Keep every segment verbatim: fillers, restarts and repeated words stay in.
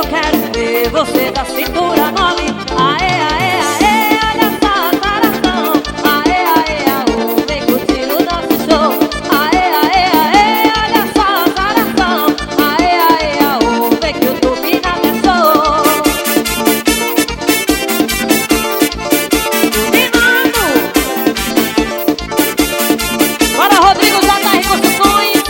eu quero ver você da cintura mole. Aê, aê, aê, olha só a saração. Aê, aê, aê, vem curtir o nosso show. Aê, aê, aê, olha só a saração. Aê, aê, aê, vem que o turbinado é show. Turbinado. Bora, Rodrigo J R Construções.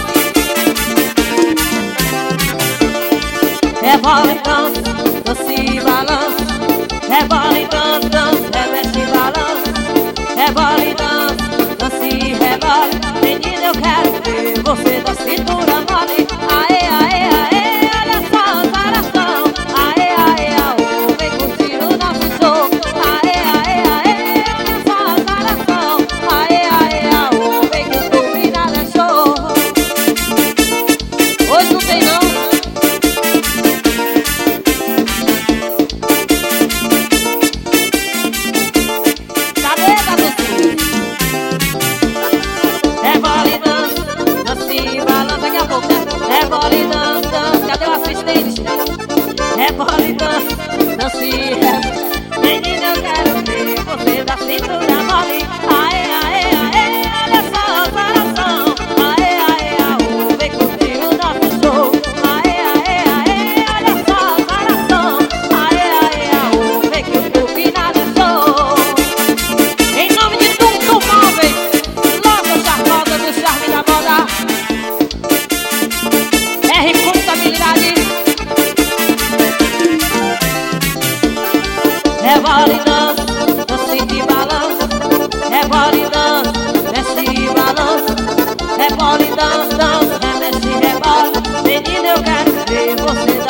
Rebola e dança, dança e balança. Rebola e dança, dança, remexe e balança. Rebola e dança, dança e rebola. Menina, eu quero ver você da cintura mole. Aê, aê, aê, olha só a saração. Aê, aê, aê, vem curtir o nosso show. Aê, aê, aê, olha só a saração. Aê, aê, aê, vem que o turbinado é show. Hoje não tem não. Rebola e dança, dança, cadê o assistente? Rebola e dança, dança e rebola. Menina, eu quero ver você da cintura mole. Aê, aê, aê, olha só a saração. Aê, aê, aê, vem curtir o nosso show. Aê, aê, aê, olha só a saração. Aê, aê, aê, vem que o turbinado é show. Em nome de Tum Tum Móveis, logo charmosa do charme da moda. R Contabilidade. Rebola e dança, dança e balança. Rebola e dança, mexe e balança. Rebola e dança, dança, remexe e rebola. Menina, eu quero ver você